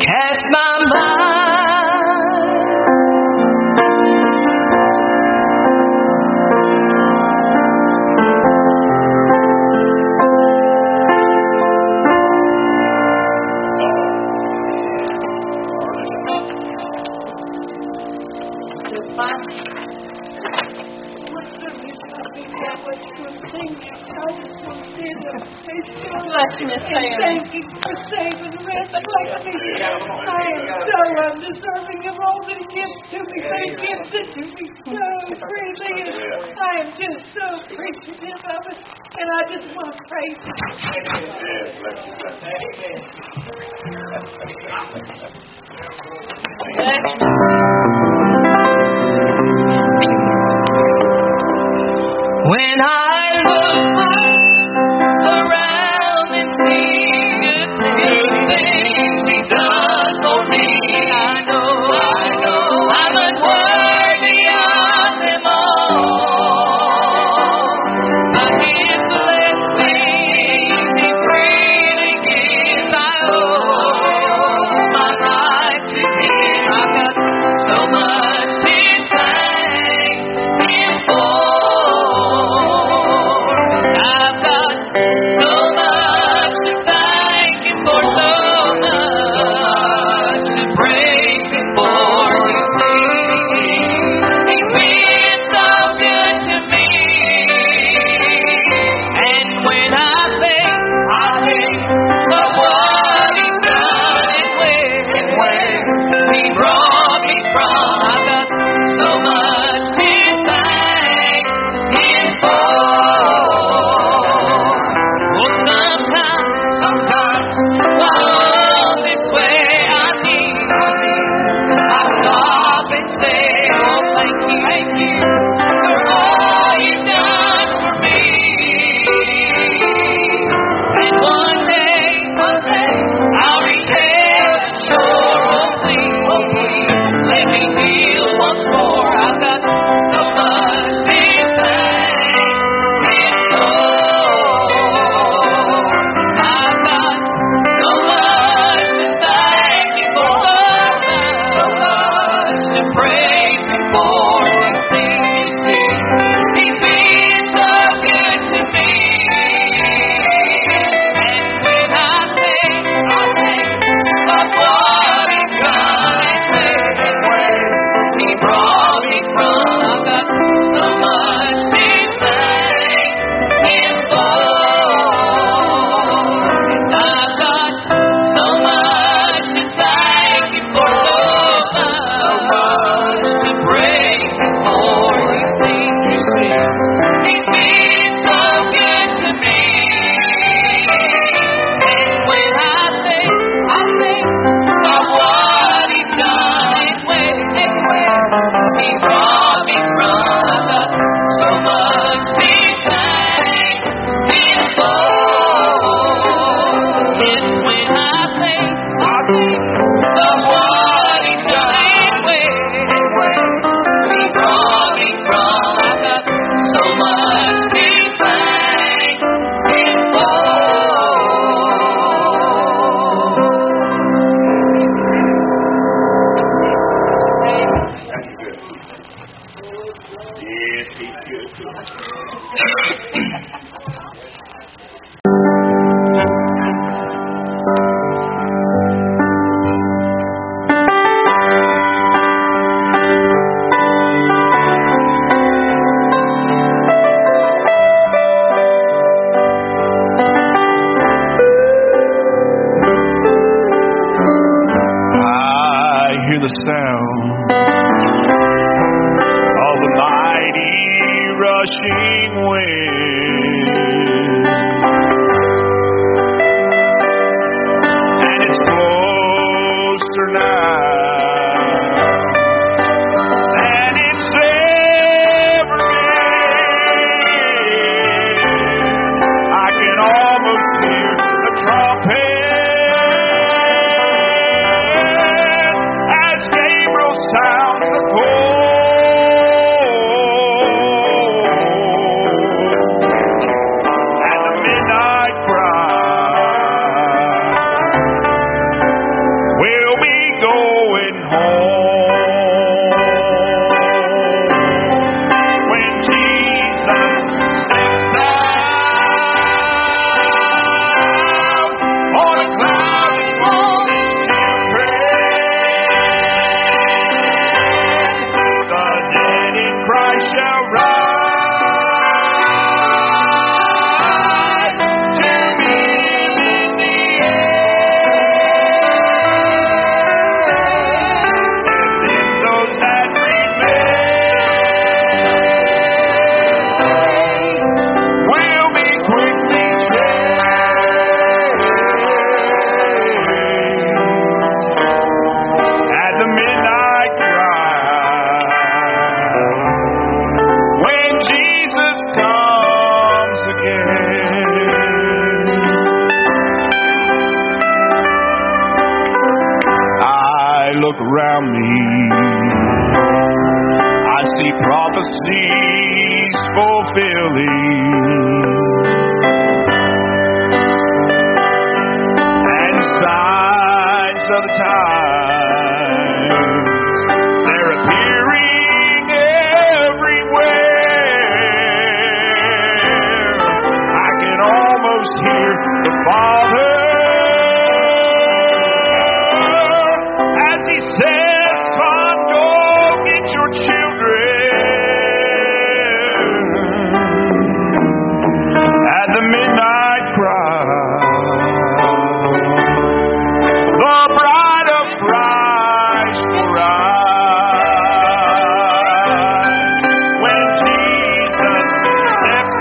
cast my mind. Bless Miss Sarah. Thank you for saving the rest of me. I am so undeserving of all that He gives to me, but He gives it to me so freely. And I am just so appreciative of it. And I just want to praise Him. When I look around and see the things He's done for me, I know I'm unworthy of them all. But His blessings He freely gives. I owe my life to Him. I've got so much to thank Him for. I've got so much to thank Him for, so much to praise Him for. You see, He's been so good to me. And when I think of what He's done and where He brought me from, I've got so much to thank Him for. Oh, sometimes along this way I stop and say, oh, thank you for all You've done for me. And one day I'll reach the shore. Oh, please, let me feel once more. I've got so much to thank Him for. I've got so much to thank Him for, so much to praise Him for. You see, He's been so good to me. And when I think of what He's done and where He brought me from, I've got so much to thank Him for. I've got so much to thank Him for, so much to praise Him for. You see, He's been so good to me. And when I think of what He's done and where He brought me from, I've got so much to thank Him for. Yes, when I think of what He's done and where He brought me from, I've got so much to thank Him for. Yes, He's good to us. I hear the sound of the mighty rushing wind, and it's closer now than it's ever been. I can almost hear the trumpet as Gabriel sounds the call. and signs of the times, they're appearing everywhere. I can almost hear the Father as He says, "Son, go get your children." At the midnight cry, the bride of Christ will rise. When Jesus steps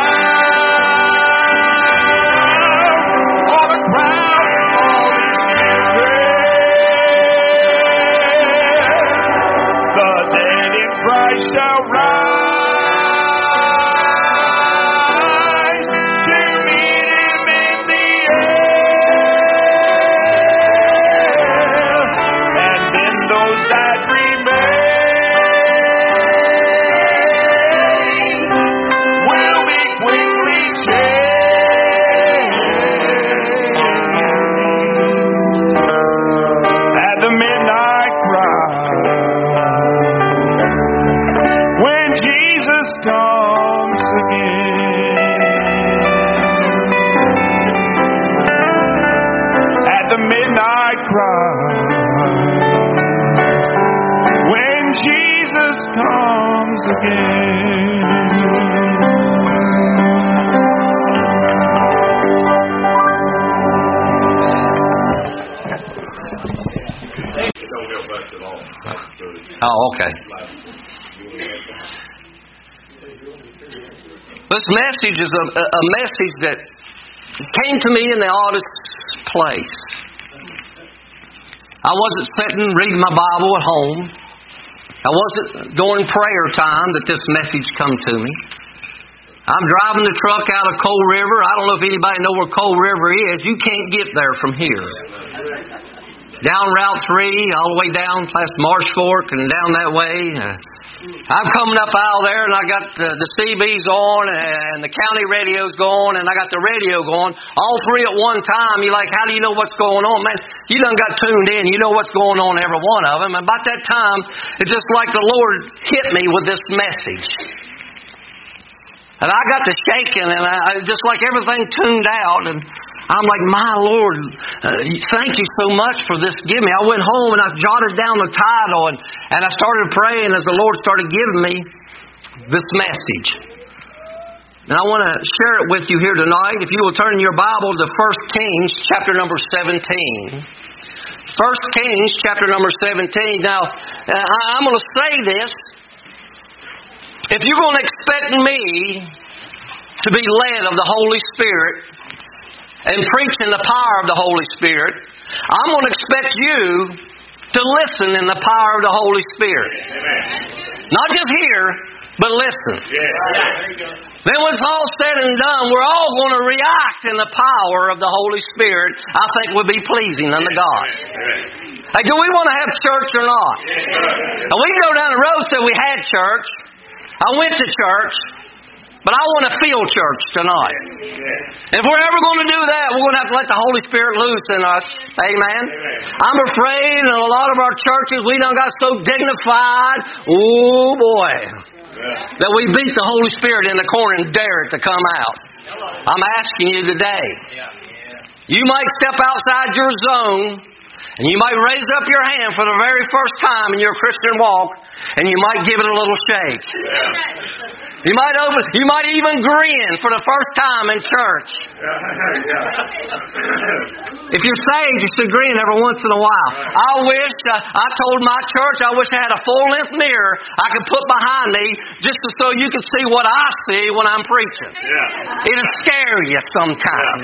out, all the crowd fall in the dead in Christ shall rise to meet Him in the air, and then those that remain will be quickly changed. At the midnight cry, when Jesus comes again. At the midnight cry, when Jesus comes again. Oh, okay. This message is a message that came to me in the oddest place. I wasn't sitting reading my Bible at home. I wasn't during prayer time that this message come to me. I'm driving the truck out of Coal River. I don't know if anybody know where Coal River is. You can't get there from here. Down Route 3, all the way down past Marsh Fork and down that way. I'm coming up out of there, and I got the CBs on, and the county radio's going, and I got the radio going. All three at one time. You're like, how do you know what's going on? Man, you done got tuned in. You know what's going on, every one of them. And about that time, it's just like the Lord hit me with this message. And I got to shaking, and I just like everything tuned out, and I'm like, my Lord, thank you so much for this give me. I went home and I jotted down the title and I started praying as the Lord started giving me this message. And I want to share it with you here tonight. If you will turn your Bible to 1 Kings chapter number 17. 1 Kings chapter number 17. Now, I'm going to say this. If you're going to expect me to be led of the Holy Spirit and preach in the power of the Holy Spirit, I'm going to expect you to listen in the power of the Holy Spirit. Amen. Not just hear, but listen. Yeah. Then when it's all said and done, we're all going to react in the power of the Holy Spirit. I think would be pleasing unto God. Hey, do we want to have church or not? And we can go down the road and say we had church. I went to church. But I want to feel church tonight. If we're ever going to do that, we're going to have to let the Holy Spirit loose in us. Amen? I'm afraid in a lot of our churches we done got so dignified, oh boy, that we beat the Holy Spirit in the corner and dare it to come out. I'm asking you today. You might step outside your zone, and you might raise up your hand for the very first time in your Christian walk, and you might give it a little shake. You might even grin for the first time in church. If you're saved, you should grin every once in a while. I wish, I told my church, I wish I had a full-length mirror I could put behind me just so you could see what I see when I'm preaching. It'll scare you sometimes.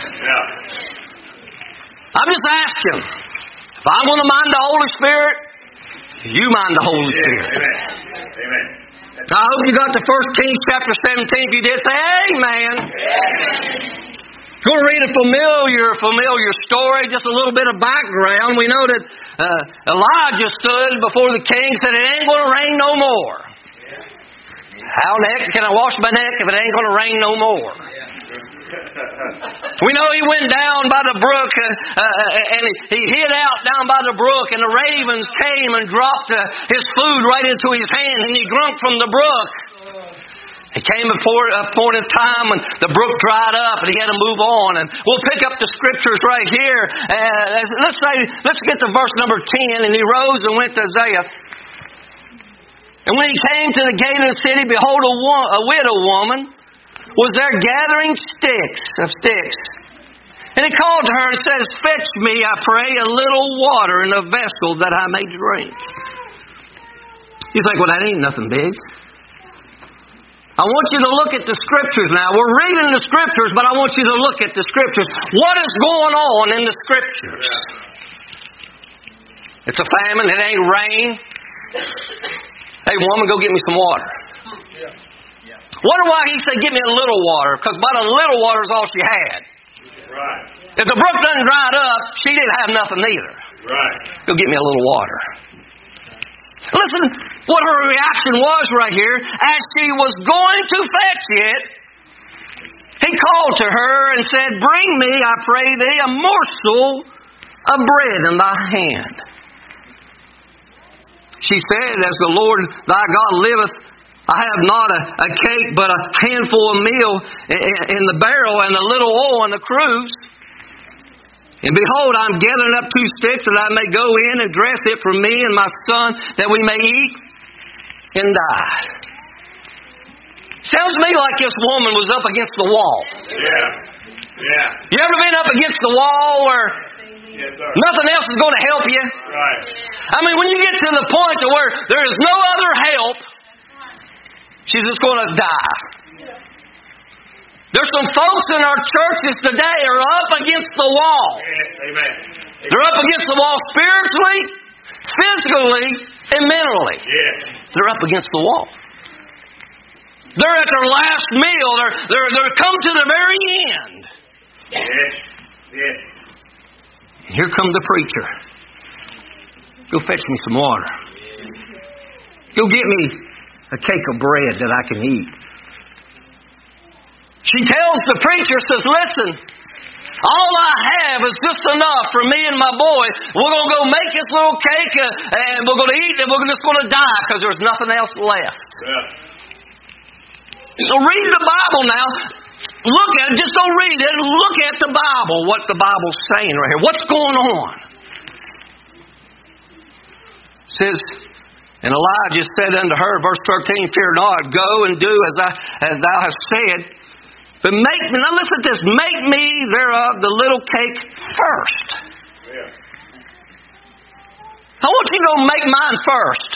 I'm just asking, if I'm going to mind the Holy Spirit, you mind the Holy Spirit. Amen. I hope you got to 1 Kings chapter 17. If you did, say amen. Going to read a familiar story, just a little bit of background. We know that Elijah stood before the king and said, it ain't going to rain no more. How in the heck can I wash my neck if it ain't going to rain no more? We know he went down by the brook and he hid out down by the brook, and the ravens came and dropped his food right into his hand, and he drank from the brook. It came before a point of time when the brook dried up and he had to move on. And we'll pick up the scriptures right here. Let's get to verse number 10. And he rose and went to Zarephath. And when he came to the gate of the city, behold, a widow woman was there gathering sticks. And he called to her and says, fetch me, I pray, a little water in a vessel that I may drink. You think, well, that ain't nothing big. I want you to look at the Scriptures now. We're reading the Scriptures, but I want you to look at the Scriptures. What is going on in the Scriptures? It's a famine. It ain't rain. Hey, woman, go get me some water. Wonder why he said, get me a little water. Because about a little water is all she had. Right. If the brook done dried up, she didn't have nothing either. Right. Go get me a little water. Listen what her reaction was right here. As she was going to fetch it, he called to her and said, bring me, I pray thee, a morsel of bread in thy hand. She said, as the Lord thy God liveth, I have not a cake, but a handful of meal in the barrel and a little oil in the cruse. And behold, I'm gathering up 2 sticks that I may go in and dress it for me and my son, that we may eat and die. Sounds to me like this woman was up against the wall. Yeah. You ever been up against the wall where nothing else is going to help you? Right. I mean, when you get to the point to where there is no other help, she's just going to die. There's some folks in our churches today are up against the wall. Amen. They're up against the wall spiritually, physically, and mentally. Yeah. They're up against the wall. They're at their last meal. They're come to the very end. Yes. Here comes the preacher. Go fetch me some water. Go get me a cake of bread that I can eat. She tells the preacher, says, listen, all I have is just enough for me and my boy. We're going to go make this little cake and we're going to eat and we're just going to die because there's nothing else left. Yeah. So read the Bible now. Look at it. Just don't read it. Look at the Bible, what the Bible's saying right here. What's going on? It says, and Elijah said unto her, verse 13, fear not, go and do as thou hast said. But make me, now listen to this, make me thereof the little cake first. Yeah. I want you to go make mine first.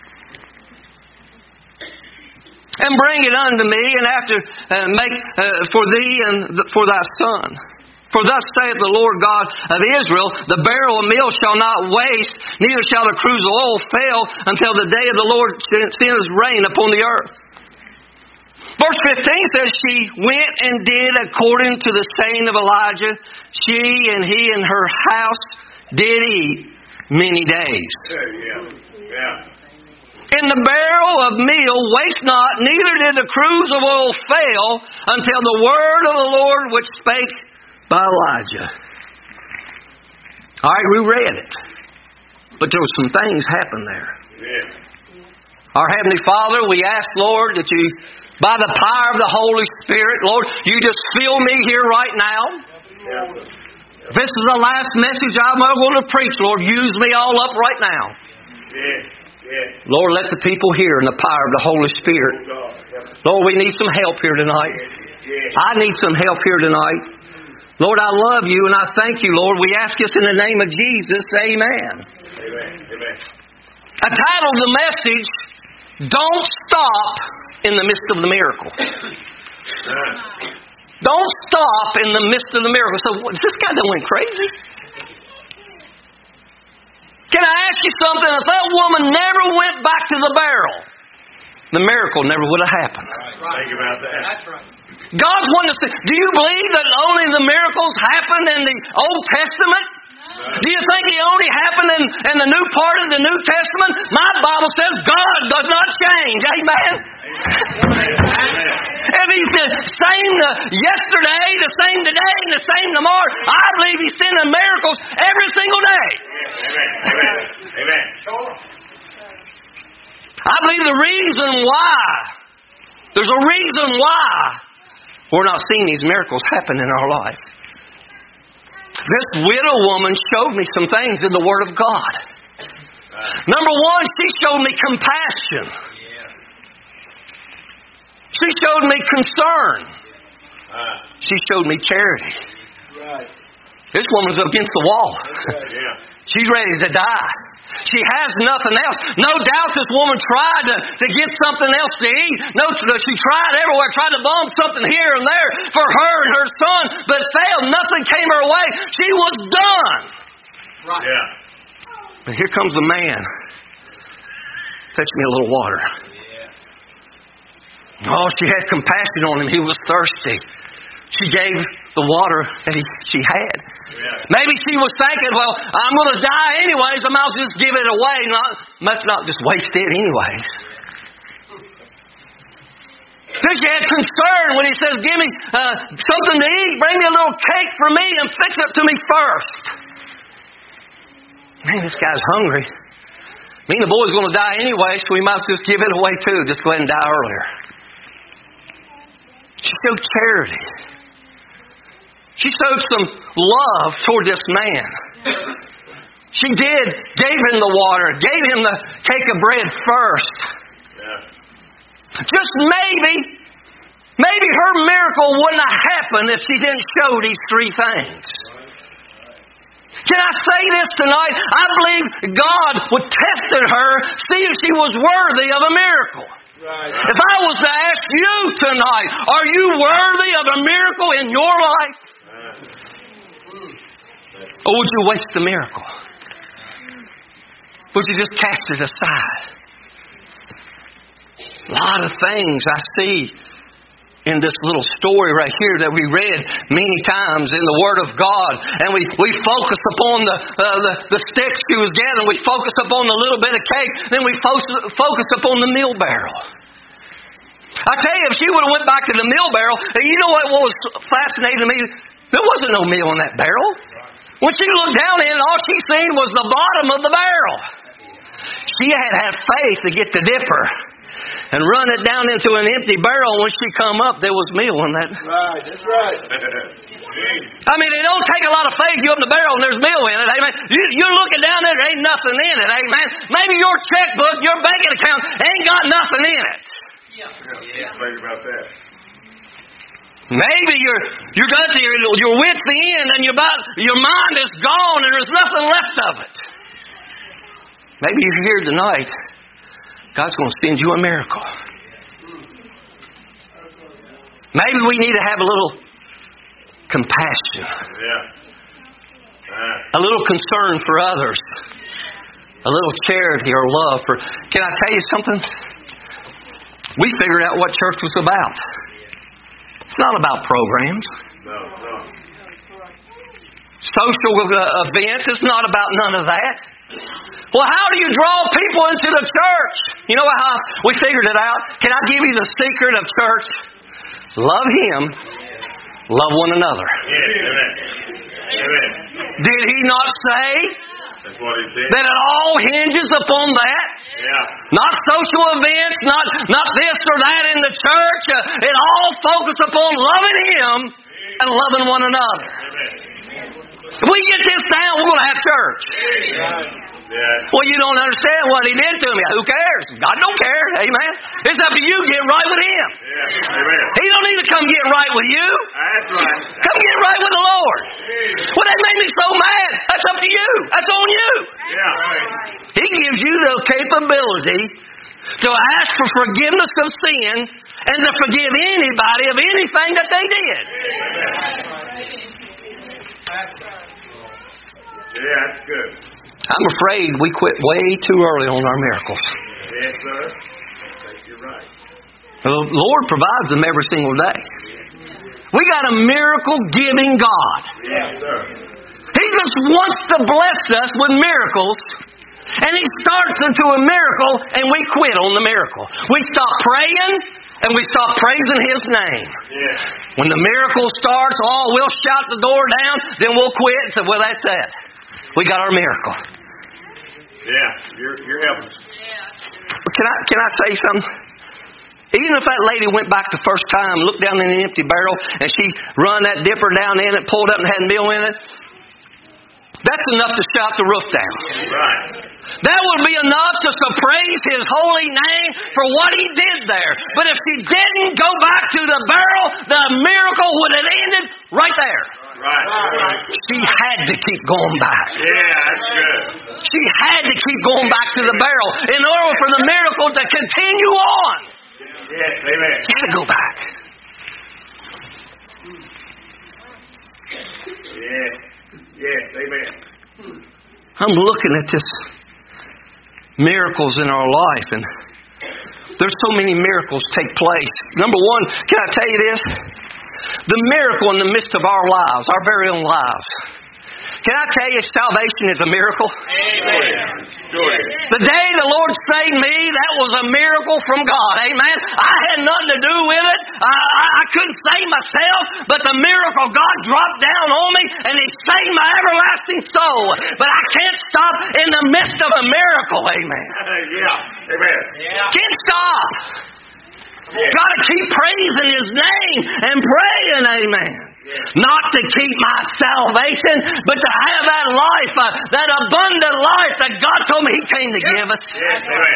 And bring it unto me, and after make for thee and for thy son. For thus saith the Lord God of Israel, the barrel of meal shall not waste, neither shall the cruse of oil fail, until the day of the Lord sends rain upon the earth. Verse 15 says, she went and did according to the saying of Elijah. She and he and her house did eat many days. Yeah. In the barrel of meal waste not, neither did the cruse of oil fail, until the word of the Lord which spake by Elijah. All right, we read it. But there were some things happened there. Yeah. Our Heavenly Father, we ask, Lord, that you, by the power of the Holy Spirit, Lord, you just fill me here right now. Yeah. This is the last message I'm going to preach, Lord. Use me all up right now. Yeah. Lord, let the people hear in the power of the Holy Spirit. Lord, we need some help here tonight. I need some help here tonight. Lord, I love you and I thank you, Lord. We ask this in the name of Jesus. Amen. Amen. I titled the message, Don't Stop in the Midst of the Miracle. Don't stop in the midst of the miracle. So, this guy that went crazy? Can I ask you something? If that woman never went back to the barrel, the miracle never would have happened. Think about that. That's right. God's wanting to say, do you believe that only the miracles happened in the Old Testament? Do you think they only happened in the new part of the New Testament? My Bible says God does not change. Amen. If He's the same yesterday, the same today, and the same tomorrow, I believe He's sending miracles every single day. Amen. I believe the reason why, there's a reason why we're not seeing these miracles happen in our life. This widow woman showed me some things in the Word of God. Number one, she showed me compassion. She showed me concern. She showed me charity. This woman's up against the wall. She's ready to die. She has nothing else. No doubt this woman tried to get something else to eat. No, she tried everywhere, tried to bump something here and there for her and her son, but failed. Nothing came her way. She was done. Right. Yeah. But here comes the man. Fetch me a little water. Oh, she had compassion on him. He was thirsty. She gave the water that she had. Maybe she was thinking, well, I'm going to die anyways. I might just give it away. Let's not just waste it anyways. Then she had concern when he says, give me something to eat. Bring me a little cake for me and fix it to me first. Man, this guy's hungry. Me and the boy's going to die anyway, so we might just give it away too. Just go ahead and die earlier. She showed charity. She showed some love toward this man. She gave him the water, gave him the cake of bread first. Just maybe her miracle wouldn't have happened if she didn't show these three things. Can I say this tonight? I believe God would test her, see if she was worthy of a miracle. If I was to ask you tonight, are you worthy of a miracle in your life? Or would you waste the miracle? Would you just cast it aside? A lot of things I see in this little story right here that we read many times in the Word of God. And we focus upon the sticks she was gathering. We focus upon the little bit of cake. Then we focus upon the meal barrel. I tell you, if she would have went back to the meal barrel, you know what was fascinating to me? There wasn't no meal in that barrel. When she looked down in it, all she seen was the bottom of the barrel. She had faith to get the dipper and run it down into an empty barrel. When she come up, there was meal in that. Right, that's right. I mean, it don't take a lot of faith. You open the barrel and there's meal in it. Amen. You're looking down there ain't nothing in it. Amen. Maybe your checkbook, your banking account ain't got nothing in it. Think about that. Maybe you're got to your wit's end and your mind is gone and there's nothing left of it. Maybe you're here tonight. God's going to send you a miracle. Maybe we need to have a little compassion. A little concern for others. A little charity or love for. Can I tell you something? We figured out what church was about. It's not about programs. No. Social events. It's not about none of that. Well, how do you draw people into the church? You know how we figured it out? Can I give you the secret of church? Love Him. Love one another. Amen. Did He not say That's what He said. that it all hinges upon that? Not social events, not this or that in the church. It all focuses upon loving Him and loving one another. If we get this down, we're going to have church. Well, you don't understand what He did to me. Who cares? God don't care. Amen. It's up to you to get right with Him. He don't need to come get right with you. That's right. Come get right with the Lord. Well, that made me so mad. That's up to you. That's on you. He gives you the capability to ask for forgiveness of sin and to forgive anybody of anything that they did. That's good. I'm afraid we quit way too early on our miracles. Yes, sir. I think you're right. The Lord provides them every single day. We got a miracle-giving God. Yes, sir. He just wants to bless us with miracles And He starts into a miracle, and we quit on the miracle. We stop praying, and we stop praising His name. Yeah. When the miracle starts, we'll shout the door down, then we'll quit and say, well, that's it. We got our miracle. Yeah, you're helping us. Can I say something? Even if that lady went back the first time, looked down in the empty barrel, and she run that dipper down in it, pulled up and had meal in it, that's enough to shout the roof down. Right. That would be enough to praise His holy name for what He did there. But if she didn't go back to the barrel, the miracle would have ended right there. Right. She had to keep going back. Yeah, that's good. She had to keep going back to the barrel in order for the miracle to continue on. Yes, amen. She had to go back. Yes, amen. I'm looking at this miracles in our life, and there's so many miracles take place. Number one, can I tell you this? The miracle in the midst of our lives, our very own lives. Can I tell you, salvation is a miracle? Amen. Sure. The day the Lord saved me, that was a miracle from God. Amen. I had nothing to do with it. I couldn't save myself, but the miracle God dropped down on me, and He saved my everlasting soul. But I can't stop in the midst of a miracle. Amen. Yeah. Amen. Can't stop. Got to keep praising His name and praying. Amen. Not to keep my salvation, but to have that life, that abundant life that God told me He came to give us. Yes, amen.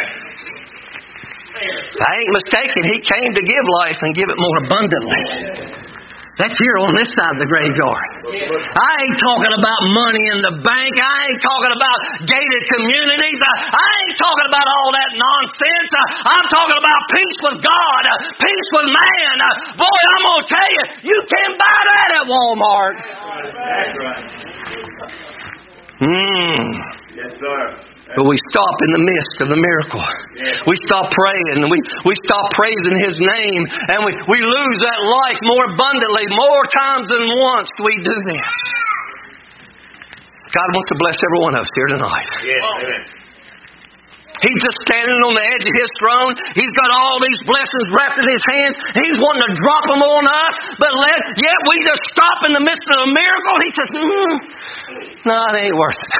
I ain't mistaken. He came to give life and give it more abundantly. That's here on this side of the graveyard. I ain't talking about money in the bank. I ain't talking about gated communities. I ain't talking about all that nonsense. I'm talking about peace with God, peace with man. Boy, I'm going to tell you, you can't buy that at Walmart. That's right. Yes, sir. But we stop in the midst of the miracle. We stop praying, and we stop praising His name, and we lose that life more abundantly. More times than once we do this. God wants to bless every one of us here tonight. Yes, amen. He's just standing on the edge of His throne. He's got all these blessings wrapped in His hands. He's wanting to drop them on us. But yet we just stop in the midst of a miracle. He says, no, it ain't worth it.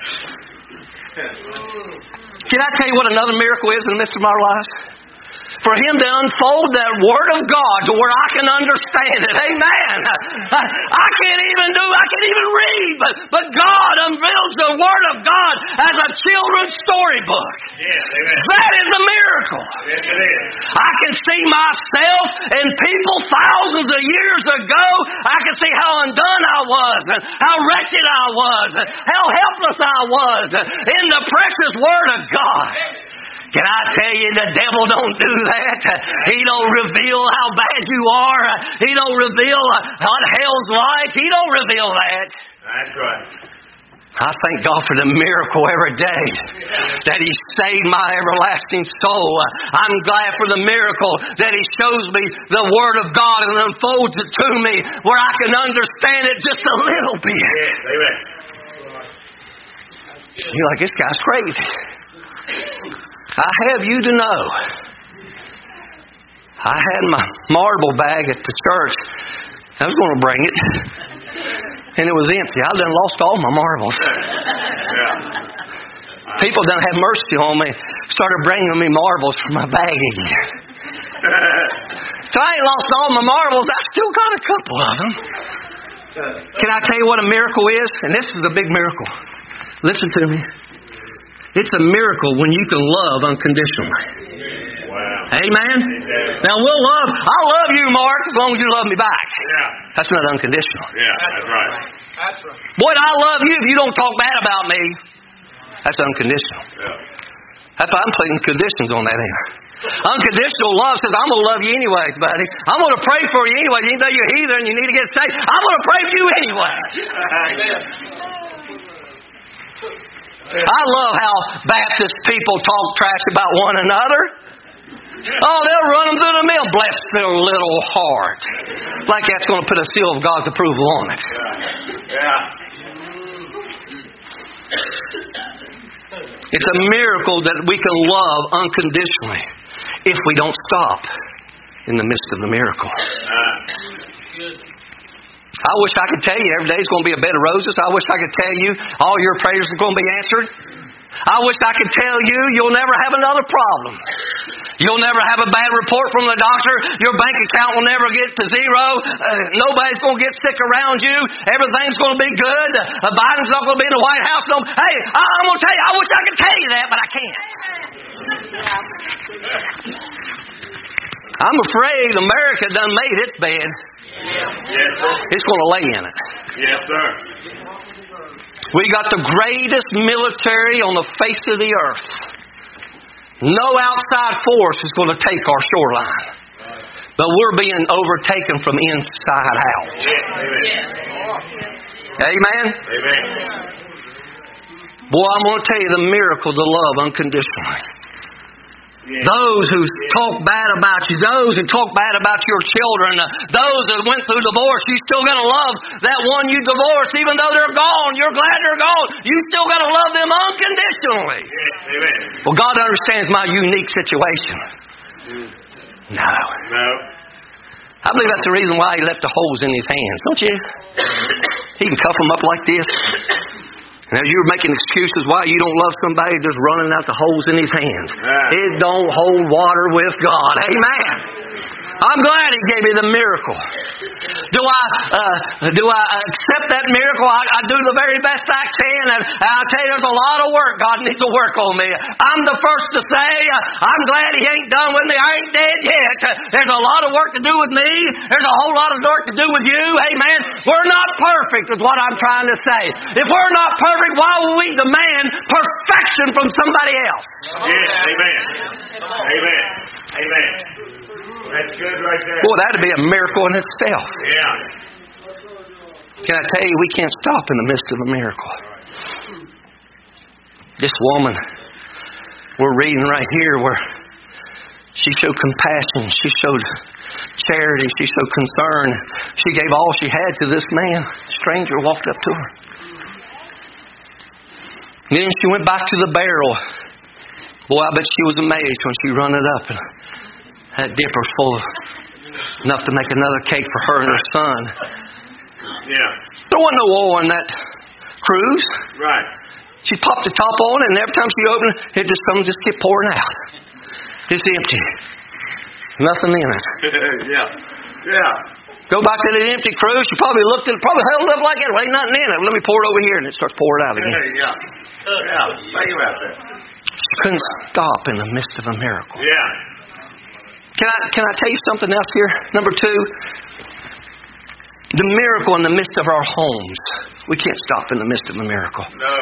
Can I tell you what another miracle is in the midst of our lives? For Him to unfold that Word of God to where I can understand it. Amen. I can't even read, but God unveils the Word of God as a children's storybook. Yes, amen. That is a miracle. Yes, it is. I can see myself and people thousands of years ago. I can see how undone I was, and how wretched I was, and how helpless I was in the precious Word of God. Can I tell you, the devil don't do that. He don't reveal how bad you are. He don't reveal what hell's like. He don't reveal that. That's right. I thank God for the miracle every day that He saved my everlasting soul. I'm glad for the miracle that He shows me the Word of God and unfolds it to me where I can understand it just a little bit. Yes, amen. You're like, this guy's crazy. I have you to know, I had my marble bag at the church. I was going to bring it, and it was empty. I done lost all my marbles. People done had mercy on me, started bringing me marbles from my bag again. So I ain't lost all my marbles. I still got a couple of them. Can I tell you what a miracle is? And this is a big miracle. Listen to me. It's a miracle when you can love unconditionally. Wow. Amen? Now I'll love you, Mark, as long as you love me back. Yeah. That's not unconditional. Yeah, that's right. That's right. Boy, I love you if you don't talk bad about me. That's unconditional. Yeah. That's why I'm putting conditions on that end. Unconditional love says, I'm going to love you anyways, buddy. I'm going to pray for you anyway. Even though you're heathen and you need to get saved, I'm going to pray for you anyway. I love how Baptist people talk trash about one another. Oh, they'll run them through the mill. Bless their little heart. Like that's going to put a seal of God's approval on it. Yeah. It's a miracle that we can love unconditionally if we don't stop in the midst of the miracle. I wish I could tell you every day is going to be a bed of roses. I wish I could tell you all your prayers are going to be answered. I wish I could tell you you'll never have another problem. You'll never have a bad report from the doctor. Your bank account will never get to zero. Nobody's going to get sick around you. Everything's going to be good. Biden's not going to be in the White House. No. Hey, I'm going to tell you, I wish I could tell you that, but I can't. I'm afraid America done made its bed. Yes, sir. It's going to lay in it. Yes, sir. We got the greatest military on the face of the earth. No outside force is going to take our shoreline. But we're being overtaken from inside out. Amen? Amen. Boy, I'm going to tell you the miracle to love unconditionally. Those who talk bad about you, those who talk bad about your children, those that went through divorce, you still got to love that one you divorced, even though they're gone. You're glad they're gone. You still got to love them unconditionally. Yes, amen. Well, God understands my unique situation. No. No. I believe that's the reason why He left the holes in His hands, don't you? He can cuff them up like this. Now, you're making excuses why you don't love somebody just running out the holes in his hands. It don't hold water with God. Amen. I'm glad He gave me the miracle. Do I accept that miracle? I do the very best I can, and I'll tell you, there's a lot of work God needs to work on me. I'm the first to say, I'm glad He ain't done with me. I ain't dead yet. There's a lot of work to do with me. There's a whole lot of work to do with you. Amen. We're not perfect is what I'm trying to say. If we're not perfect, why will we demand perfection from somebody else? Yes, amen. Amen. Amen. That's good right there. Boy, that'd be a miracle in itself. Yeah. Can I tell you, we can't stop in the midst of a miracle. This woman, we're reading right here where she showed compassion, she showed charity, she showed concern. She gave all she had to this man. A stranger walked up to her. And then she went back to the barrel. Boy, I bet she was amazed when she run it up. And that dipper's full of enough to make another cake for her and her son. Yeah. There wasn't no oil in that cruise. Right. She popped the top on it, and every time she opened it, something just kept pouring out. It's empty. Nothing in it. Yeah. Yeah. Go back to that empty cruise. She probably looked at it, probably held it up like that. Well, ain't nothing in it. Let me pour it over here, and it starts pouring out again. Yeah. Yeah. Think about that. She couldn't stop in the midst of a miracle. Yeah. Can I tell you something else here? Number 2, the miracle in the midst of our homes. We can't stop in the midst of a miracle. No.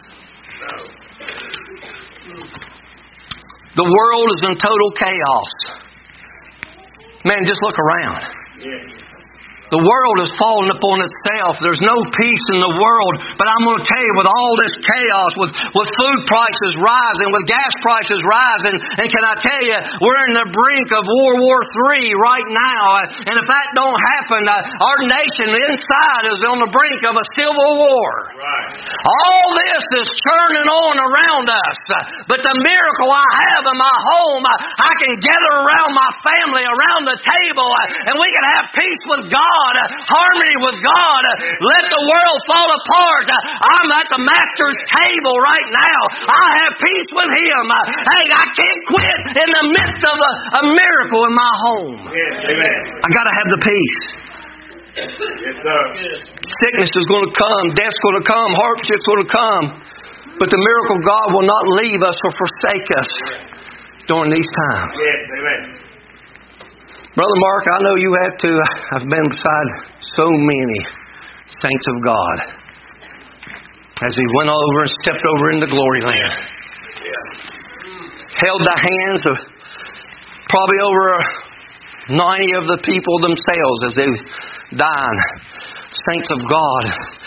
The world is in total chaos. Man, just look around. Yeah. The world has fallen upon itself. There's no peace in the world. But I'm going to tell you, with all this chaos, with food prices rising, with gas prices rising, and can I tell you, we're in the brink of World War III right now. And if that don't happen, our nation inside is on the brink of a civil war. Right. All this is churning on around us. But the miracle I have in my home, I can gather around my family, around the table, and we can have peace with God. Harmony with God. Let the world fall apart. I'm at the Master's table right now. I have peace with Him. Hey, I can't quit in the midst of a miracle in my home. Yes, amen. I got to have the peace. Yes, sir. Sickness is going to come. Death's going to come. Hardship's going to come. But the miracle God will not leave us or forsake us during these times. Yes, amen. Brother Mark, I know you have too. I've been beside so many saints of God as we went over and stepped over into glory land. Yeah. Held the hands of probably over 90 of the people themselves as they died. Saints of God.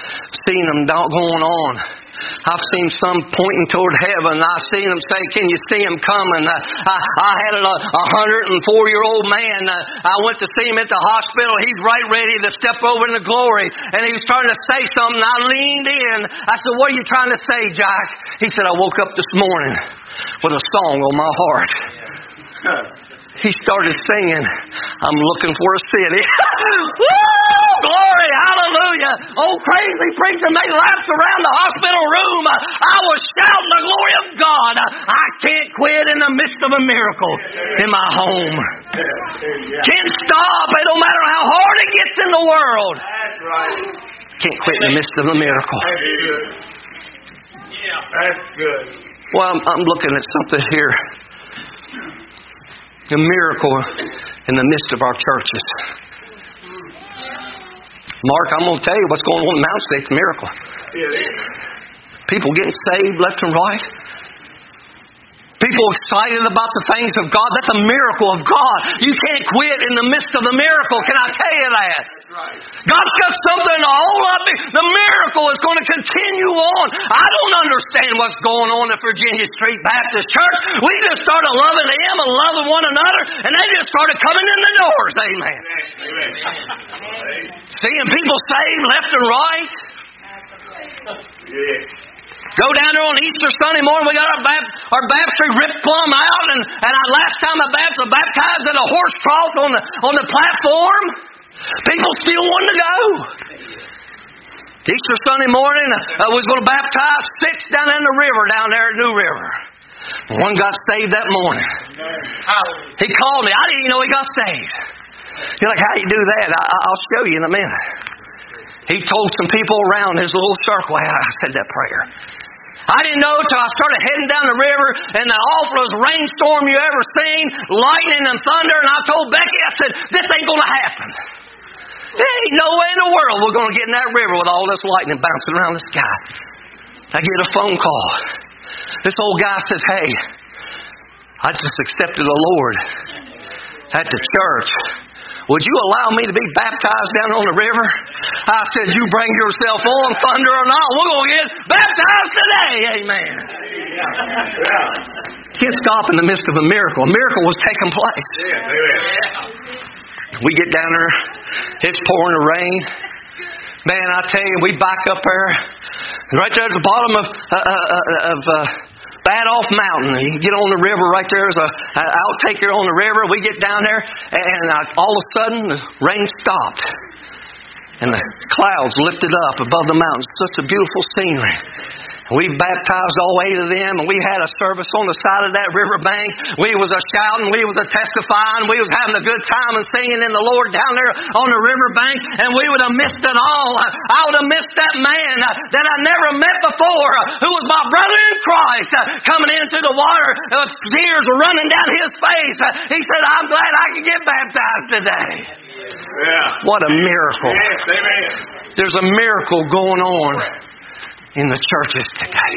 seen them going on. I've seen some pointing toward heaven. I've seen them say, "Can you see him coming?" I had a 104-year-old man. I went to see him at the hospital. He's right ready to step over into glory. And he was starting to say something. I leaned in. I said, "What are you trying to say, Jack?" He said, "I woke up this morning with a song on my heart." He started singing, "I'm looking for a city." Woo! Glory, hallelujah. Oh, crazy preacher made laps around the hospital room. I was shouting the glory of God. I can't quit in the midst of a miracle in my home. Can't stop. It don't matter how hard it gets in the world. That's right. Can't quit in the midst of a miracle. That's good. Yeah, that's good. Well, I'm looking at something here. A miracle in the midst of our churches. Mark, I'm going to tell you what's going on in Mount State's miracle. People getting saved left and right. People excited about the things of God. That's a miracle of God. You can't quit in the midst of the miracle. Can I tell you that? God's got something to hold up. The miracle is going to continue on. I don't understand what's going on at Virginia Street Baptist Church. We just started loving Him and loving one another, and they just started coming in the doors. Amen. Seeing people saved left and right. Go down there on Easter Sunday morning. We got our baptistry ripped plumb out, and last time I baptized at a horse trough on the platform. People still wanted to go. Easter Sunday morning, we was going to baptize 6 down in the river down there at New River. One got saved that morning. He called me. I didn't even know he got saved. You're like, "How do you do that?" I'll show you in a minute. He told some people around his little circle how I said that prayer. I didn't know till I started heading down the river and the awfulest rainstorm you ever seen, lightning and thunder, and I told Becky, I said, "This ain't going to happen. There ain't no way in the world we're going to get in that river with all this lightning bouncing around the sky." I get a phone call. This old guy says, "Hey, I just accepted the Lord at the church. Would you allow me to be baptized down on the river?" I said, "You bring yourself on, thunder or not. We're going to get baptized today." Amen. Can't stop in the midst of a miracle. A miracle was taking place. We get down there. It's pouring the rain. Man, I tell you, we back up there. Right there at the bottom of Bad Off Mountain. You get on the river right there. There's an outtake here on the river. We get down there, and all of a sudden, the rain stopped. And the clouds lifted up above the mountains. Such a beautiful scenery. We baptized all 8 of them, and we had a service on the side of that river bank. We was a shouting, we was a testifying, we was having a good time and singing in the Lord down there on the river bank, and we would have missed it all. I would have missed that man that I never met before, who was my brother in Christ, coming into the water, tears were running down his face. He said, "I'm glad I could get baptized today." Yeah. What a miracle. Yes, amen. There's a miracle going on in the churches today.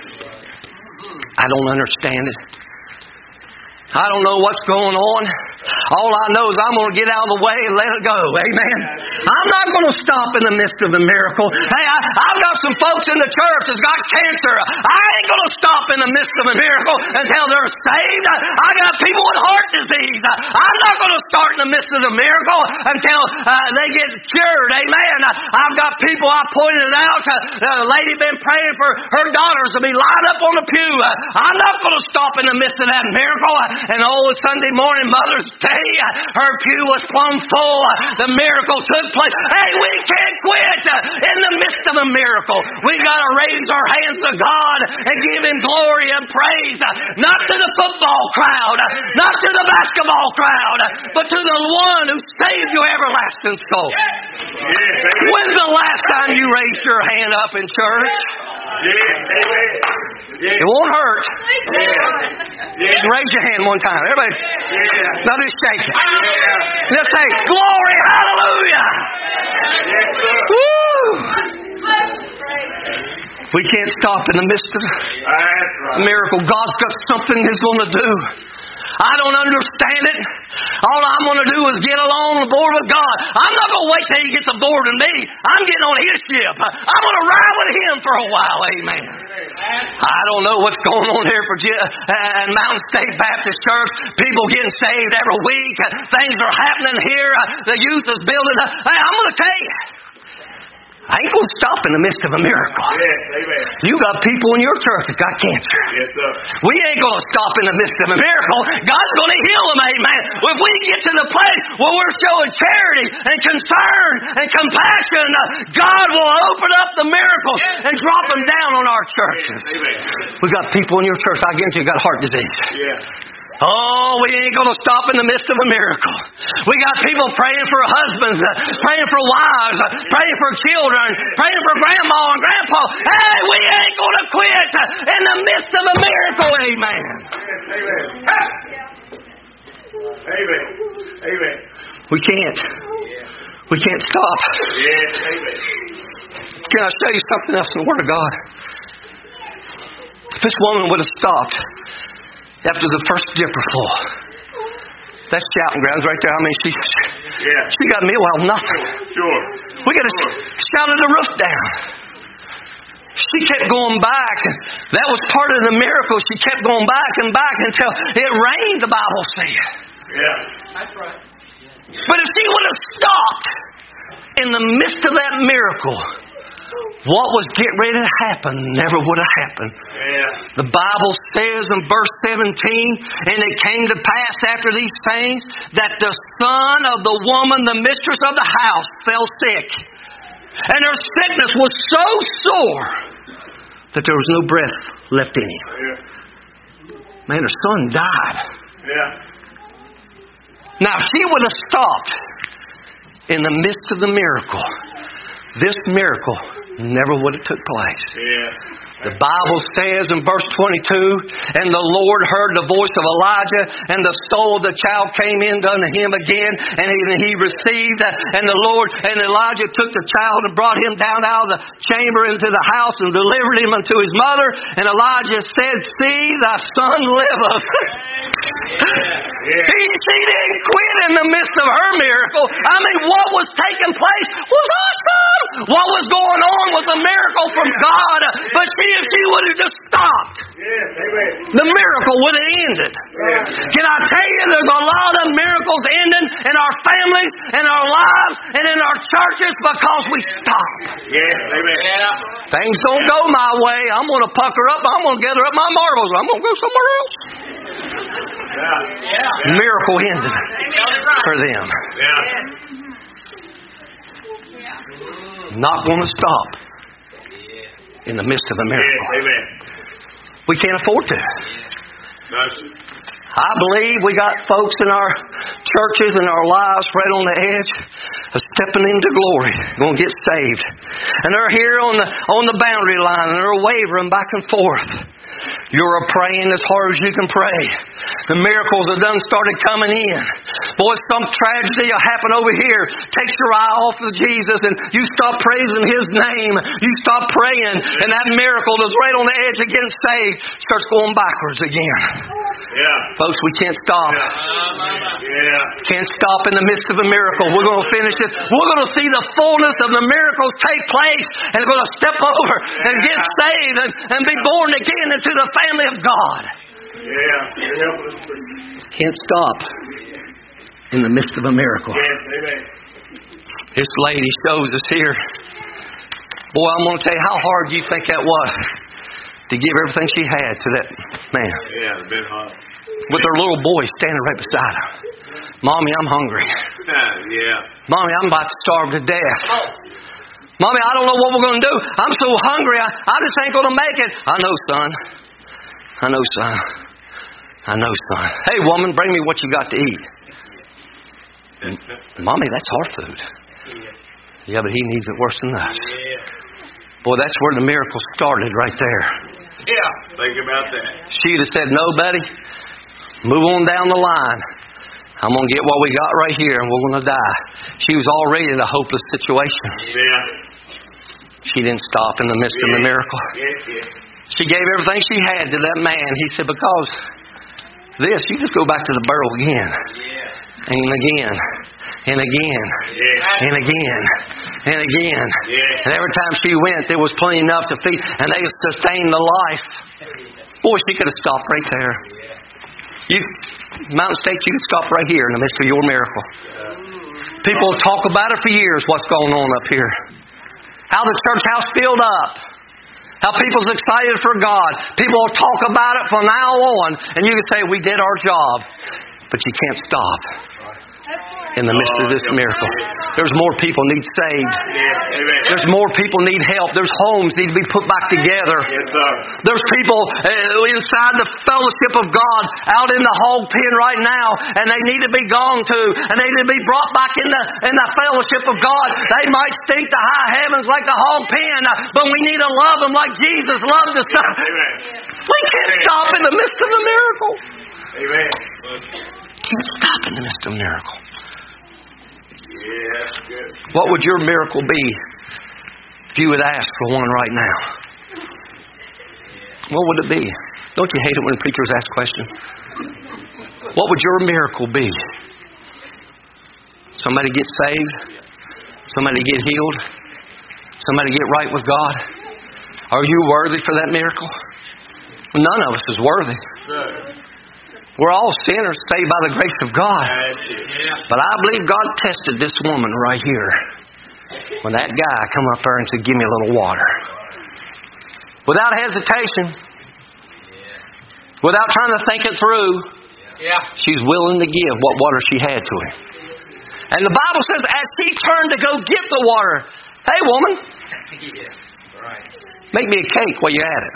I don't understand it. I don't know what's going on. All I know is I'm going to get out of the way and let it go. Amen. I'm not going to stop in the midst of a miracle. Hey, I've got some folks in the church that's got cancer. I ain't going to stop in the midst of a miracle until they're saved. I got people with heart disease. I'm not going to start in the midst of the miracle until they get cured. Amen. I've got people I pointed out. A lady been praying for her daughters to be lined up on the pew. I'm not going to stop in the midst of that miracle. And Sunday morning, Mother's Day, her pew was plumb full. The miracle took place. Hey, we can't quit in the midst of a miracle. We got to raise our hands to God and give Him glory and praise. Not to the football crowd, not to the basketball crowd, but to the one who saved your everlasting soul. When's the last time you raised your hand up in church? It won't hurt. Just raise your hand one time. Everybody, now just shake it. Just say, "Glory, hallelujah." Woo! We can't stop in the midst of a miracle. God's got something He's going to do. I don't understand it. All I'm going to do is get along aboard with God. I'm not going to wait till He gets aboard with me. I'm getting on His ship. I'm going to ride with Him for a while. Amen. I don't know what's going on here for Mountain State Baptist Church. People getting saved every week. Things are happening here. The youth is building up. Hey, I'm going to tell you, I ain't going to stop in the midst of a miracle. Yes, amen. You got people in your church that got cancer. Yes, sir. We ain't going to stop in the midst of a miracle. God's going to heal them, amen. If we get to the place where we're showing charity and concern and compassion, God will open up the miracles and drop them down on our churches. Yes, amen. We got people in your church, I guarantee you, got heart disease. Yeah. Oh, we ain't going to stop in the midst of a miracle. We got people praying for husbands, praying for wives, praying for children, praying for grandma and grandpa. Hey, we ain't going to quit in the midst of a miracle. Amen. Amen. Amen. Amen. We can't. We can't stop. Yes, amen. Can I show you something else in the Word of God? If this woman would have stopped after the first dipperful, that's shouting grounds right there. I mean, she got meal out of nothing. Sure. We got to shout the roof down. She kept going back. That was part of the miracle. She kept going back and back until it rained, the Bible said. Yeah. That's right. But if she would have stopped in the midst of that miracle, what was getting ready to happen never would have happened. Yeah. The Bible says in verse 17, and it came to pass after these things that the son of the woman, the mistress of the house, fell sick. And her sickness was so sore that there was no breath left in him. Yeah. Man, her son died. Yeah. Now, if she would have stopped in the midst of the miracle, this miracle never would have took place. Yeah. The Bible says in verse 22, and the Lord heard the voice of Elijah, and the soul of the child came in unto him again, and he received, and Elijah took the child and brought him down out of the chamber into the house and delivered him unto his mother. And Elijah said, See, thy son liveth. She didn't quit in the midst of her miracle. I mean, what was taking place was awesome. What was going on was a miracle from God. But if she would have just stopped, the miracle would have ended. Can I tell you, there's a lot of miracles ending in our families, in our lives, and in our churches because we stop. Things don't go my way. I'm going to pucker up. I'm going to gather up my marbles. I'm going to go somewhere else. Miracle ended for them. Not going to stop in the midst of a miracle. We can't afford to. I believe we got folks in our churches and our lives right on the edge of stepping into glory, going to get saved. And they're here on the boundary line, and they're wavering back and forth. You're praying as hard as you can pray. The miracles have done started coming in. Boy, some tragedy will happen over here. Takes your eye off of Jesus and you stop praising His name. You stop praying and that miracle that's right on the edge of getting saved starts going backwards again. Folks, we can't stop. Can't stop in the midst of a miracle. We're going to finish it. We're going to see the fullness of the miracles take place and we're going to step over and get saved and be born again into the family of God. Can't stop in the midst of a miracle. This lady shows us here. Boy, I'm going to tell you, how hard do you think that was to give everything she had to that man? With her little boy standing right beside her. Mommy, I'm hungry. Mommy, I'm about to starve to death. Mommy, I don't know what we're going to do. I'm so hungry. I just ain't going to make it. I know, son. I know, son. I know, son. Hey, woman, bring me what you got to eat. Mommy, that's our food. Yeah, but he needs it worse than us. Boy, that's where the miracle started right there. Think about that. She'd have said, no, buddy. Move on down the line. I'm going to get what we got right here and we're going to die. She was already in a hopeless situation. She didn't stop in the midst of the miracle. She gave everything she had to that man. He said, because this, you just go back to the barrel again. And again. And again. And again. And again. And every time she went, there was plenty enough to feed. And they sustained the life. Boy, she could have stopped right there. Mountain State, you could stop right here in the midst of your miracle. People will talk about it for years, what's going on up here. How the church house filled up. How people's excited for God. People will talk about it from now on. And you can say, we did our job. But you can't stop in the midst of this miracle. There's more people need saved. There's more people need help. There's homes need to be put back together. There's people inside the fellowship of God out in the hog pen right now, and they need to be gone to, and they need to be brought back in the fellowship of God. They might stink to high heavens like the hog pen, but we need to love them like Jesus loved us. We can't stop in the midst of the miracle. Amen. Can't stop in the midst of a miracle. Yeah, good. What would your miracle be if you would ask for one right now? What would it be? Don't you hate it when preachers ask questions? What would your miracle be? Somebody get saved? Somebody get healed? Somebody get right with God? Are you worthy for that miracle? None of us is worthy. We're all sinners saved by the grace of God. But I believe God tested this woman right here when that guy come up there and said, give me a little water. Without hesitation. Without trying to think it through. She's willing to give what water she had to him. And the Bible says as she turned to go get the water, hey woman, make me a cake while you're at it.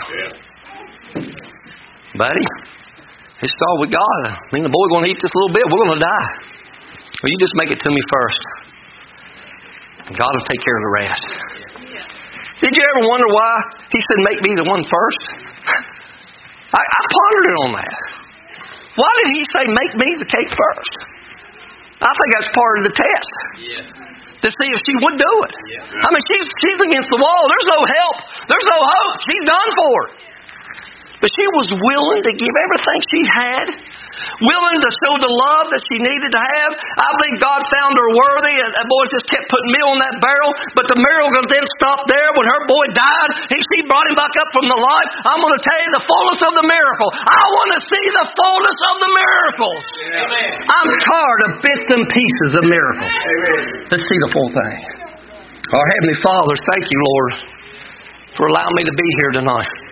Buddy, it's all we got. I mean, the boy's going to eat this little bit. We're going to die. Well, you just make it to me first. God will take care of the rest. Did you ever wonder why He said, make me the one first? I pondered on that. Why did He say, make me the cake first? I think that's part of the test. To see if she would do it. I mean, she's against the wall. There's no help. There's no hope. She's done for. But she was willing to give everything she had, willing to show the love that she needed to have. I believe God found her worthy, and that boy just kept putting meal in that barrel. But the miracle didn't stop there. When her boy died, she brought him back up from the life. I'm going to tell you the fullness of the miracle. I want to see the fullness of the miracles. Amen. I'm tired of bits and pieces of miracles. Amen. Let's see the full thing. Our Heavenly Father, thank you, Lord, for allowing me to be here tonight.